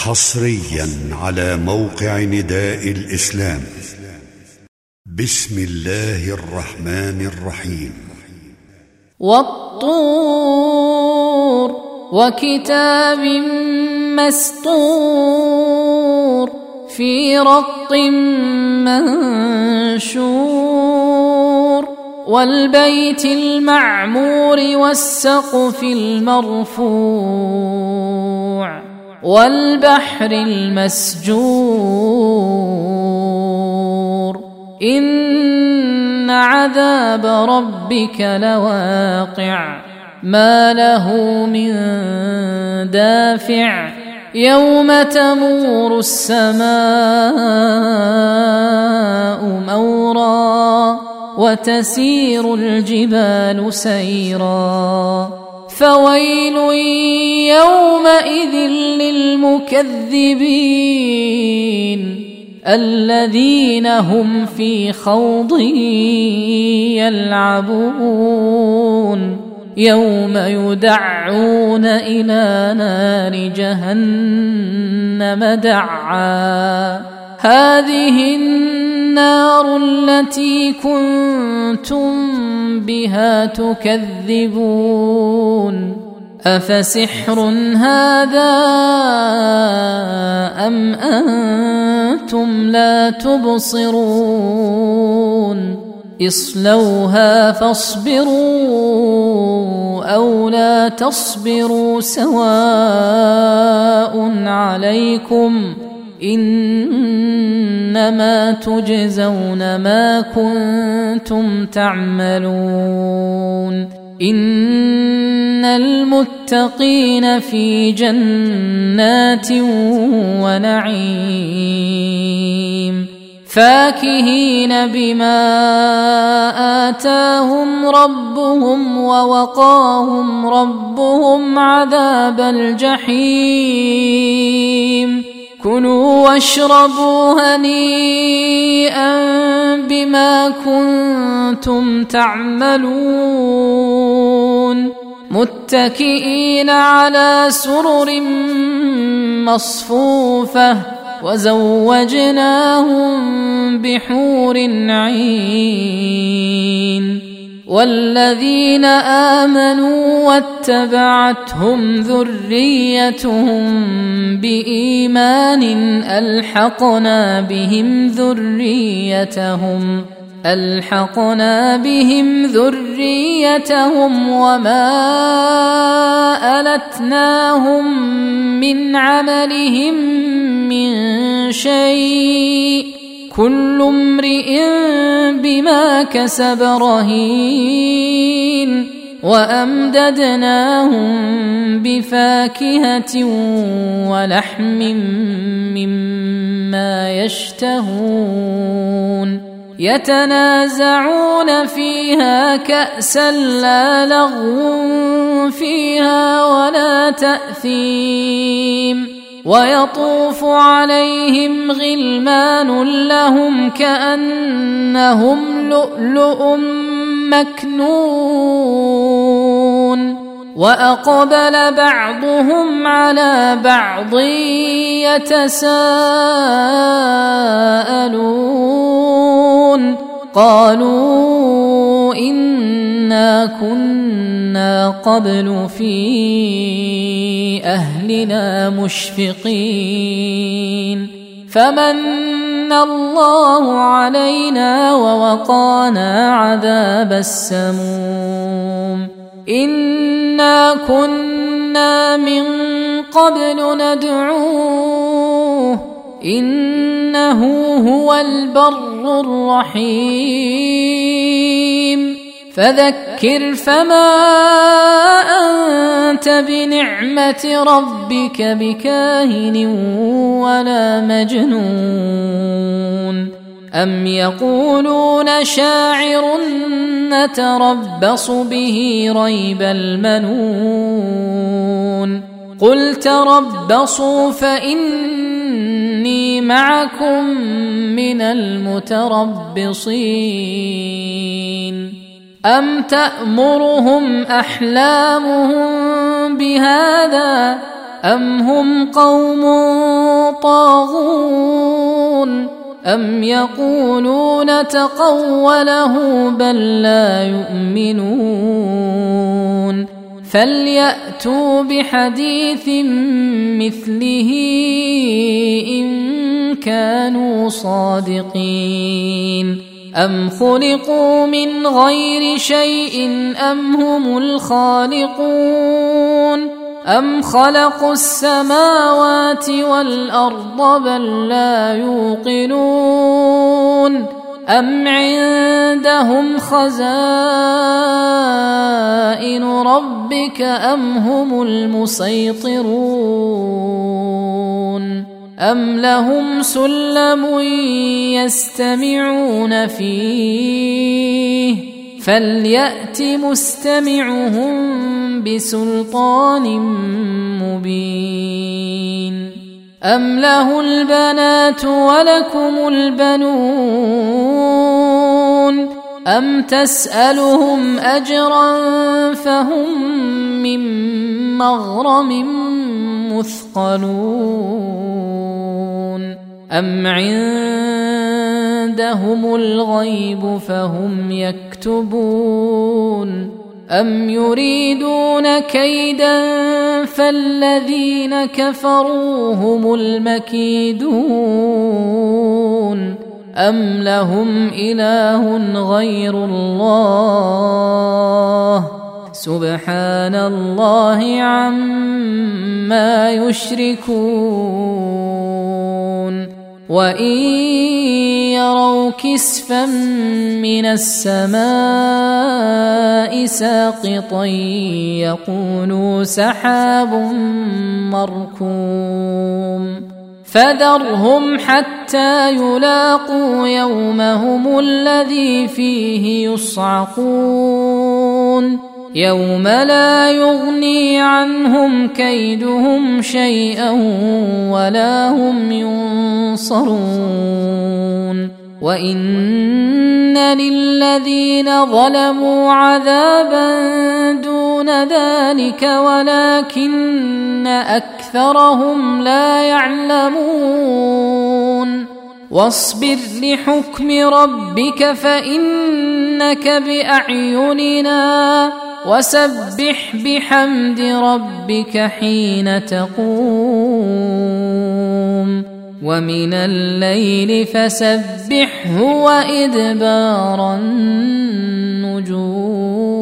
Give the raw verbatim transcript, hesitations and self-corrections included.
حصريا على موقع نداء الإسلام. بسم الله الرحمن الرحيم. والطور وكتاب مسطور في رق منشور والبيت المعمور والسقف المرفوع والبحر المسجور إن عذاب ربك لواقع ما له من دافع يوم تمور السماء مورا وتسير الجبال سيرا فويل يومئذ للمكذبين الذين هم في خوض يلعبون يوم يدعون إلى نار جهنم دعا هذه النار التي كنتم بها تكذبون أفسحر هذا أم أنتم لا تبصرون اصلوها فاصبروا أو لا تصبروا سواء عليكم إنما تجزون ما كنتم تعملون إن المتقين في جنات ونعيم فاكهين بما آتاهم ربهم ووقاهم ربهم عذاب الجحيم كلوا واشربوا هنيئا بما كنتم تعملون متكئين على سرر مصفوفة وزوجناهم بحور عين والذين آمنوا واتبعتهم ذريتهم بإيمان ألحقنا بهم ذريتهم ألحقنا بهم ذريتهم وما ألتناهم من عملهم من شيء كل امرئ بما كسب رهين وأمددناهم بفاكهة ولحم مما يشتهون يتنازعون فيها كأسا لا لغو فيها ولا تأثيم ويطوف عليهم غلمان لهم كأنهم لؤلؤ مكنون وأقبل بعضهم على بعض يتساءلون قالوا إنا كنا قبل في أهلنا مشفقين فمن الله علينا ووقانا عذاب السموم إنا كنا من قبل ندعوه إنه هو البر الرحيم فذكر فما أنت بنعمة ربك بكاهن ولا مجنون أم يقولون شاعر نتربص به ريب المنون قل تربصوا فإني معكم من المتربصين أم تأمرهم أحلامهم بهذا أم هم قوم طاغون أم يقولون تقوله بل لا يؤمنون فليأتوا بحديث مثله إن كانوا صادقين أم خلقوا من غير شيء أم هم الخالقون أم خلقوا السماوات والأرض بل لا يوقنون أم عندهم خزائن ربك أم هم المسيطرون أم لهم سلم يستمعون فيه فليأت مستمعهم بسلطان مبين أم له البنات ولكم البنون أم تسألهم أجرا فهم من مغرم مثقلون أم عندهم الغيب فهم يكتبون أم يريدون كيدا فالذين كفروا هم المكيدون أم لهم إله غير الله سبحان الله عما يشركون وإن يروا كسفا من السماء ساقطا يقولوا سحاب مركوم فذرهم حتى يلاقوا يومهم الذي فيه يصعقون يوم لا يغني عنهم كيدهم شيئا ولا هم ينصرون وإن للذين ظلموا عذابا دون ذلك ولكن أكثرهم لا يعلمون واصبر لحكم ربك فإنك بأعيننا وسبح بحمد ربك حين تقوم ومن الليل فسبحه وإدبار النجوم.